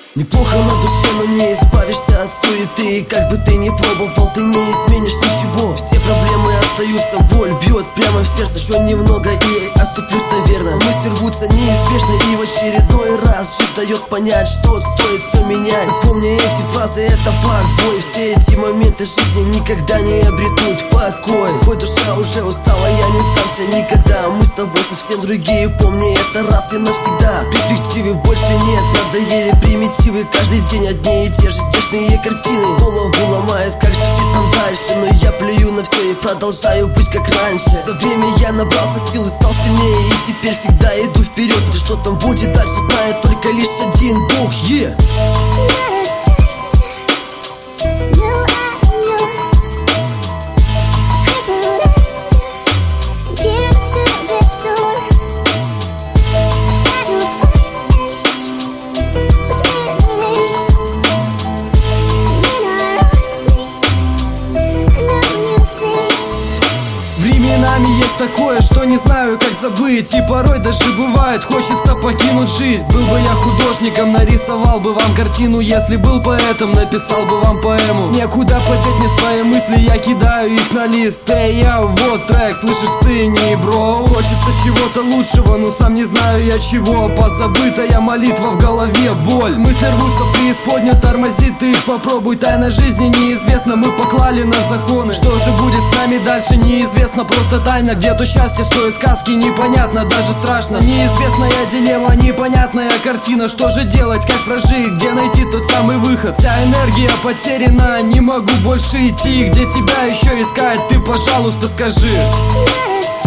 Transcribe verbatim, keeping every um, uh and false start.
Неплохо на душе, но не избавишься от суеты. И как бы ты ни пробовал, ты не изменишь ничего. Все проблемы остаются, боль бьет прямо в сердце. Еще немного и оступлюсь, наверное. Мысли рвутся неизбежно, и в очередной раз жизнь дает понять, что стоит все менять. Запомни эти фразы, это факт-бой. Все эти моменты жизни никогда не обретут покой. Хоть душа уже устала, я не сдамся никогда. Мы с тобой совсем другие, помни это раз и навсегда. Перспективы больше нет, надоели примитивы. Каждый день одни и те же здешние картины. Голову ломает, как же жить нам дальше. Но я плюю на все и продолжаю быть как раньше. За время я набрался сил и стал сильнее, и теперь всегда иду вперед. И что там будет дальше, знает только лишь один Бог. Yeah. Временами есть такое, что не знаю, как забыть. И порой даже бывает, хочется покинуть жизнь. Был бы я художником, нарисовал бы вам картину. Если был поэтом, написал бы вам поэму. Некуда подеть мне свои мысли, я кидаю их на лист. Эй, я, вот трек, слышишь, цени, бро. Хочется чего-то лучшего, но сам не знаю я чего. Позабытая молитва в голове, боль. Мысли рвутся в преисподнюю, тормозит, ты их попробуй. Тайна жизни неизвестна, мы поклали на законы. Что же будет с нами дальше, неизвестно. Просто тайна, где то счастье, что из сказки непонятно, даже страшно. Неизвестная дилемма, непонятная картина. Что же делать, как прожить, где найти тот самый выход? Вся энергия потеряна, не могу больше идти. Где тебя еще искать, ты, пожалуйста, скажи.